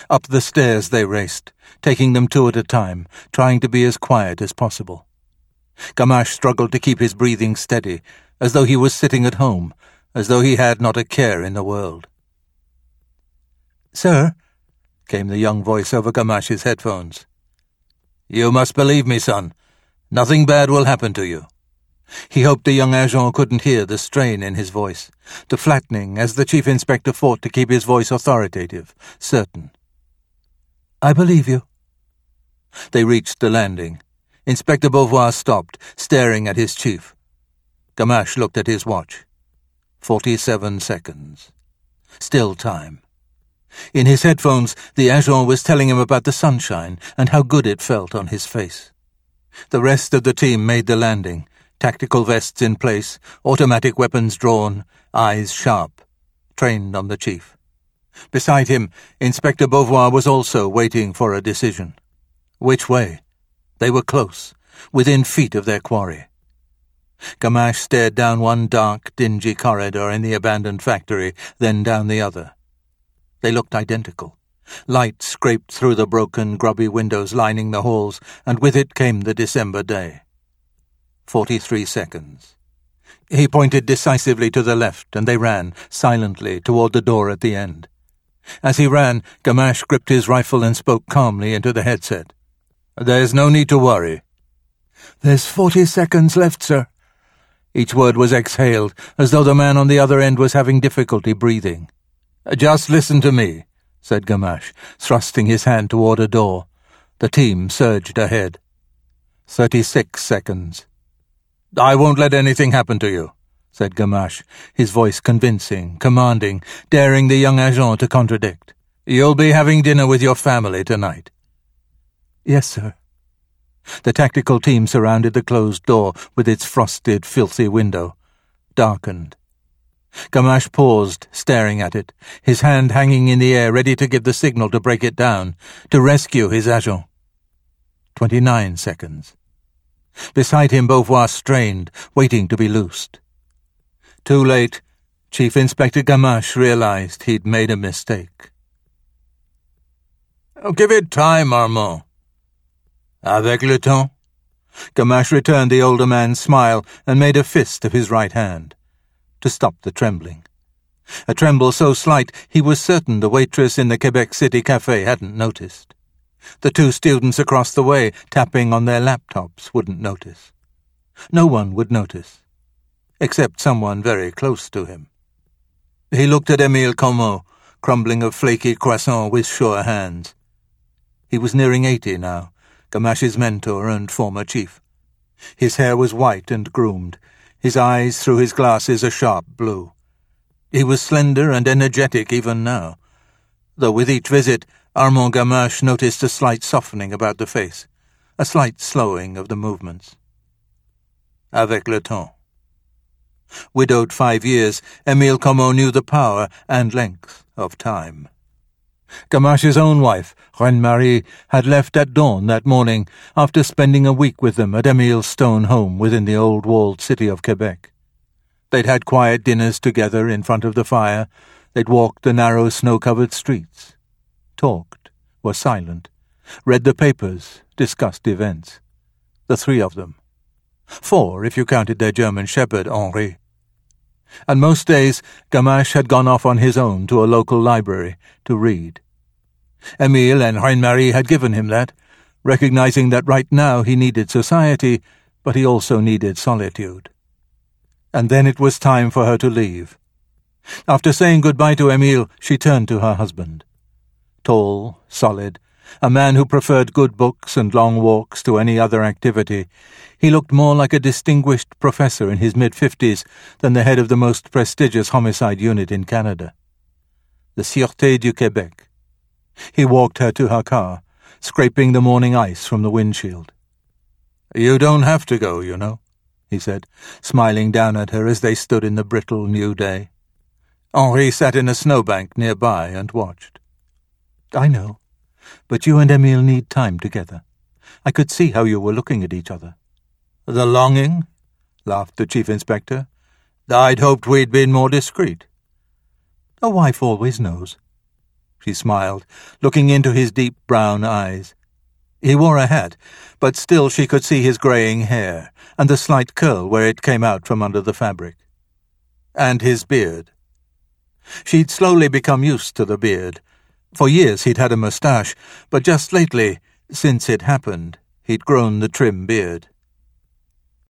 Up the stairs they raced, taking them two at a time, trying to be as quiet as possible. Gamache struggled to keep his breathing steady, as though he was sitting at home, as though he had not a care in the world. "Sir," came the young voice over Gamache's headphones. "You must believe me, son. Nothing bad will happen to you." He hoped the young agent couldn't hear the strain in his voice, the flattening as the chief inspector fought to keep his voice authoritative, certain. "I believe you." They reached the landing. Inspector Beauvoir stopped, staring at his chief. Gamache looked at his watch. 47 seconds. Still time. In his headphones, the agent was telling him about the sunshine and how good it felt on his face. The rest of the team made the landing, tactical vests in place, automatic weapons drawn, eyes sharp, trained on the chief. Beside him, Inspector Beauvoir was also waiting for a decision. Which way? They were close, within feet of their quarry. Gamache stared down one dark, dingy corridor in the abandoned factory, then down the other. They looked identical. Light scraped through the broken, grubby windows lining the halls, and with it came the December day. 43 seconds. He pointed decisively to the left, and they ran, silently, toward the door at the end. As he ran, Gamache gripped his rifle and spoke calmly into the headset. "There's no need to worry." "There's 40 seconds left, sir." Each word was exhaled, as though the man on the other end was having difficulty breathing. "Just listen to me," said Gamache, thrusting his hand toward a door. The team surged ahead. 36 seconds. "I won't let anything happen to you," said Gamache, his voice convincing, commanding, daring the young agent to contradict. "You'll be having dinner with your family tonight." "Yes, sir." The tactical team surrounded the closed door with its frosted, filthy window. Darkened. Gamache paused, staring at it, his hand hanging in the air ready to give the signal to break it down, to rescue his agent. 29 seconds. Beside him Beauvoir strained, waiting to be loosed. Too late, Chief Inspector Gamache realized he'd made a mistake. "Give it time, Armand." "Avec le temps?" Gamache returned the older man's smile and made a fist of his right hand, to stop the trembling. A tremble so slight he was certain the waitress in the Quebec City Café hadn't noticed. The two students across the way, tapping on their laptops, wouldn't notice. No one would notice, except someone very close to him. He looked at Émile Comeau, crumbling a flaky croissant with sure hands. He was nearing 80 now, Gamache's mentor and former chief. His hair was white and groomed, his eyes through his glasses a sharp blue. He was slender and energetic even now, though with each visit Armand Gamache noticed a slight softening about the face, a slight slowing of the movements. Avec le temps. Widowed 5 years, Émile Comeau knew the power and length of time. Gamache's own wife, Reine-Marie, had left at dawn that morning after spending a week with them at Émile's stone home within the old walled city of Quebec. They'd had quiet dinners together in front of the fire. They'd walked the narrow snow-covered streets, talked, were silent, read the papers, discussed events. The three of them. 4 if you counted their German shepherd, Henri. And most days Gamache had gone off on his own to a local library to read. Émile and Reine-Marie had given him that, recognizing that right now he needed society, but he also needed solitude. And then it was time for her to leave. After saying goodbye to Émile, she turned to her husband. Tall, solid, a man who preferred good books and long walks to any other activity, he looked more like a distinguished professor in his mid-50s than the head of the most prestigious homicide unit in Canada. The Sûreté du Québec. He walked her to her car, scraping the morning ice from the windshield. "You don't have to go, you know," he said, smiling down at her as they stood in the brittle new day. Henri sat in a snowbank nearby and watched. "I know, but you and Émile need time together. I could see how you were looking at each other." "The longing?" laughed the chief inspector. "I'd hoped we'd been more discreet." "A wife always knows." she smiled, looking into his deep brown eyes. He wore a hat, but still she could see his greying hair, and the slight curl where it came out from under the fabric. And his beard. She'd slowly become used to the beard. For years he'd had a moustache, but just lately, since it happened, he'd grown the trim beard.